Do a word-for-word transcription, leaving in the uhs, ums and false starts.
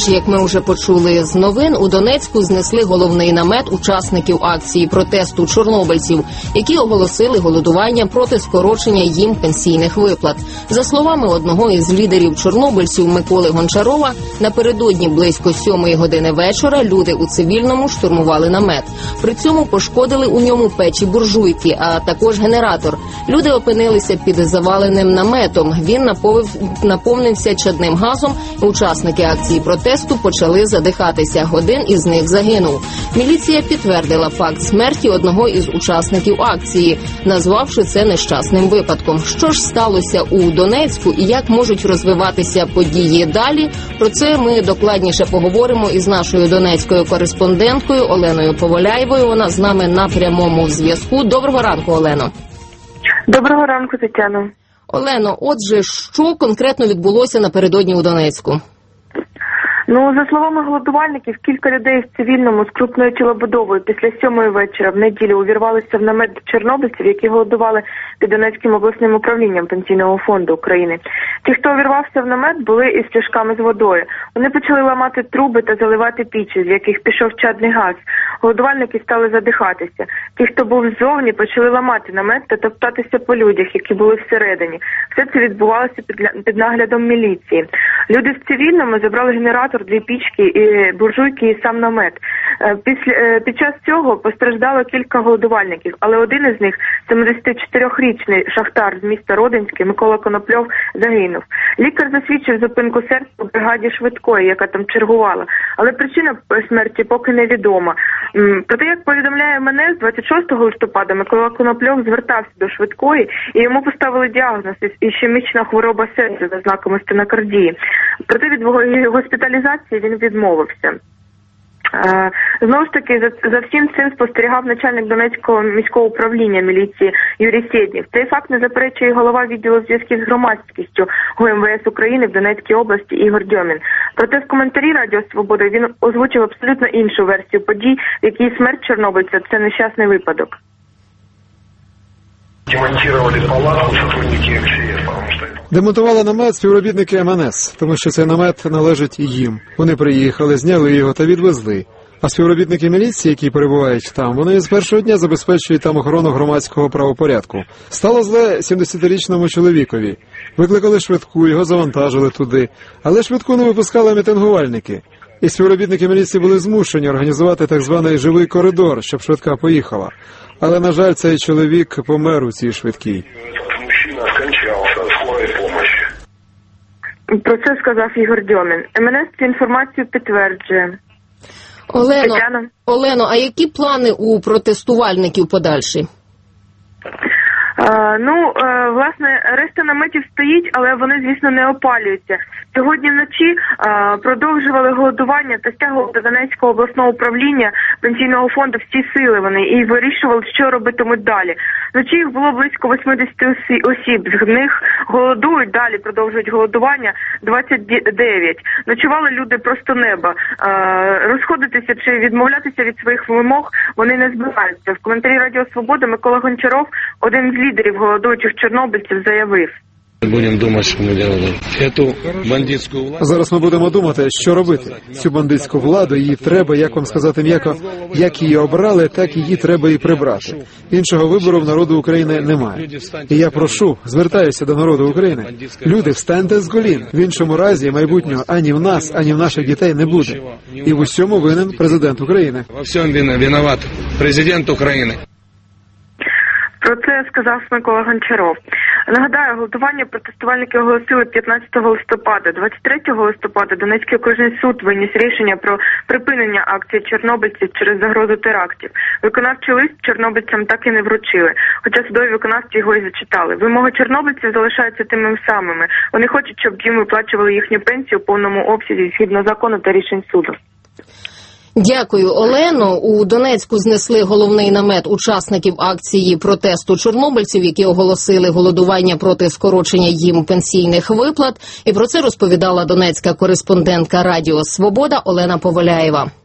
Тож, як ми вже почули з новин, у Донецьку знесли головний намет учасників акції протесту чорнобильців, які оголосили голодування проти скорочення їм пенсійних виплат. За словами одного із лідерів чорнобильців Миколи Гончарова, напередодні близько сьомої години вечора люди у цивільному штурмували намет. При цьому пошкодили у ньому печі буржуйки, а також генератор. Люди опинилися під заваленим наметом. Він наповив, наповнився чадним газом. Учасники акції протесту почали задихатися. Один із них загинув. Міліція підтвердила факт смерті одного із учасників акції, назвавши це нещасним випадком. Що ж сталося у Донецьку і як можуть розвиватися події далі? Про це ми докладніше поговоримо із нашою донецькою кореспонденткою Оленою Поволяєвою. Вона з нами на прямому зв'язку. Доброго ранку, Олено. Доброго ранку, Тетяно. Олено, отже, що конкретно відбулося напередодні у Донецьку? Ну, за словами голодувальників, кілька людей в цивільному з крупною тілобудовою після сьомої вечора в неділю увірвалися в намет чорнобильців, які голодували під Донецьким обласним управлінням Пенсійного фонду України. Ті, хто увірвався в намет, були із пляшками з водою. Вони почали ламати труби та заливати пічі, з яких пішов чадний газ. Голодувальники стали задихатися. Ті, хто був ззовні, почали ламати намет та топтатися по людях, які були всередині. Все це відбувалося під, під наглядом міліції. Люди в цивільному забрали генератор, дві пічки, і буржуйки і сам намет. Після, під час цього постраждало кілька голодувальників, але один із них, семидесятичотирирічний шахтар з міста Родинське, Микола Конопльов, загинув. Лікар засвідчив зупинку серця у бригаді швидкої, яка там чергувала, але причина смерті поки невідома. Проте, як повідомляє ем ен ес, двадцять шостого листопада Микола Конопльов звертався до швидкої і йому поставили діагноз ішемічна хвороба серця за знаками стенокардії. Проте від госпіталізації він відмовився. Знову ж таки, за, за всім цим спостерігав начальник Донецького міського управління міліції Юрій Седнєв. Цей факт не заперечує голова відділу зв'язків з громадськістю ГУ ем ве ес України в Донецькій області Ігор Дьомін. Проте в коментарі Радіо Свобода він озвучив абсолютно іншу версію подій, в якій смерть чорнобильця – це нещасний випадок. Демонтували палатку сотрудники ем че ес, тому що... Демонтували намет співробітники ем ен ес, тому що цей намет належить їм. Вони приїхали, зняли його та відвезли. А співробітники міліції, які перебувають там, вони з першого дня забезпечують там охорону громадського правопорядку. Стало зле сімдесятирічному чоловікові. Викликали швидку, його завантажили туди. Але швидку не випускали мітингувальники. І співробітники міліції були змушені організувати так званий живий коридор, щоб швидка поїхала. Але, на жаль, цей чоловік помер у цій швидкій. Мужчина скончався з скорої допомоги. Про це сказав Ігор Дьомін. ем ен ес цю інформацію підтверджує. Олено, Олено, а які плани у протестувальників подальші? А, ну, а, власне, решта наметів стоїть, але вони, звісно, не опалюються. Сьогодні вночі а, продовжували голодування та стягували до Донецького обласного управління Пенсійного фонду всі сили вони і вирішували, що робитимуть далі. Вночі їх було близько вісімдесят осіб, з них голодують, далі продовжують голодування двадцять дев'ять. Ночували люди просто неба. А, розходитися чи відмовлятися від своїх вимог вони не збираються. В коментарі Радіо Свобода Микола Гончаров, один з лідерів голодуючих чорнобильців, заявив. Будемо думати, що ми робимо. Цю бандитську владу... Зараз ми будемо думати, що робити. Цю бандитську владу, її треба, як вам сказати м'яко, як її обрали, так її треба і прибрати. Іншого вибору в народу України немає. І я прошу, звертаюся до народу України. Люди, встаньте з колін. В іншому разі майбутнього ані в нас, ані в наших дітей не буде. І в усьому винен президент України. Во всьому виноват президент України. Про це сказав Микола Гончаров. Нагадаю, голодування протестувальники оголосили п'ятнадцятого листопада. двадцять третього листопада Донецький окружний суд виніс рішення про припинення акції чорнобильців через загрозу терактів. Виконавчий лист чорнобильцям так і не вручили, хоча судові виконавці його і зачитали. Вимоги чорнобильців залишаються тими самими. Вони хочуть, щоб їм виплачували їхню пенсію у повному обсязі згідно закону та рішень суду. Дякую, Олено. У Донецьку знесли головний намет учасників акції протесту чорнобильців, які оголосили голодування проти скорочення їм пенсійних виплат. І про це розповідала донецька кореспондентка Радіо Свобода Олена Поволяєва.